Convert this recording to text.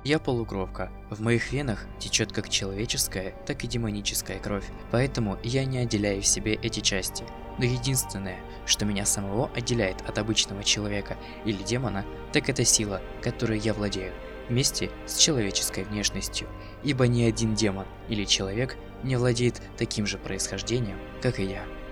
Я полукровка. В моих венах течет как человеческая, так и демоническая кровь, поэтому я не отделяю в себе эти части. Но единственное, что меня самого отделяет от обычного человека или демона, так это сила, которой я владею, вместе с человеческой внешностью, ибо ни один демон или человек не владеет таким же происхождением, как и я.